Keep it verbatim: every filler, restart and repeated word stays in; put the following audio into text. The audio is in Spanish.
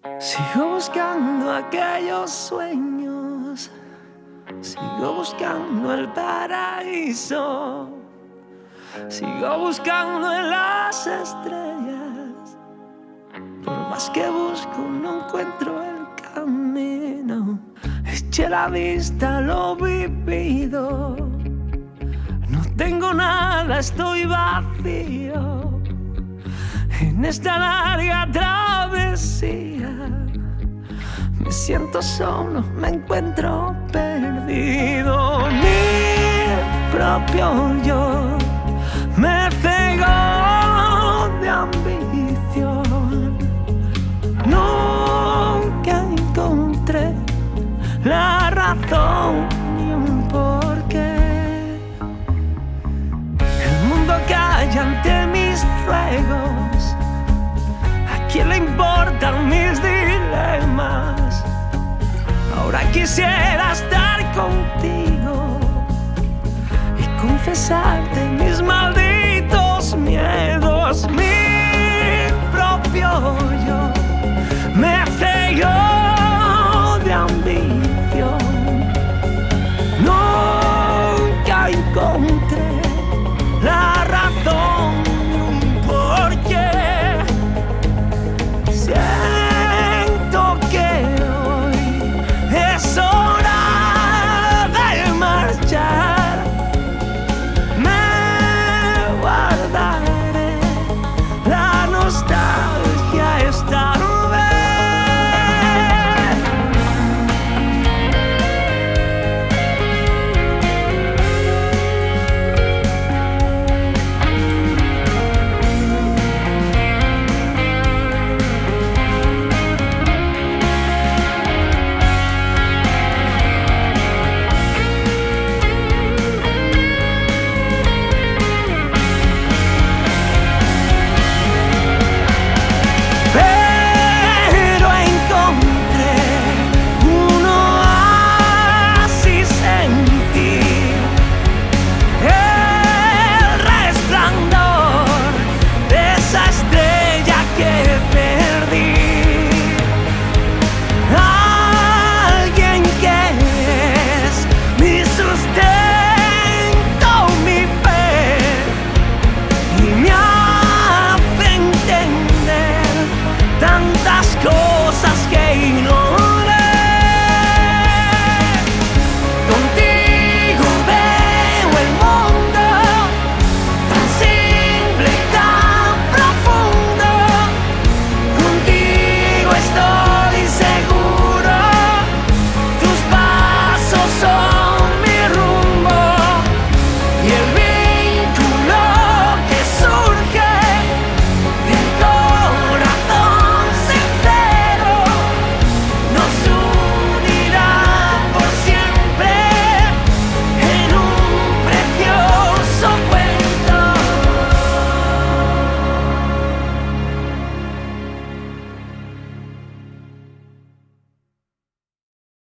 Sigo buscando aquellos sueños, sigo buscando el paraíso, sigo buscando en las estrellas. Por más que busco no encuentro el camino. Eché la vista a lo vivido, no tengo nada, estoy vacío. En esta larga travesía me siento solo, me encuentro perdido. Mi propio yo me cegó de ambición. Nunca encontré la razón ni un porqué. El mundo calla ante mis ruegos. ¿A quién le importan mis dilemas? Ahora quisiera estar contigo y confesarte mis maldiciones.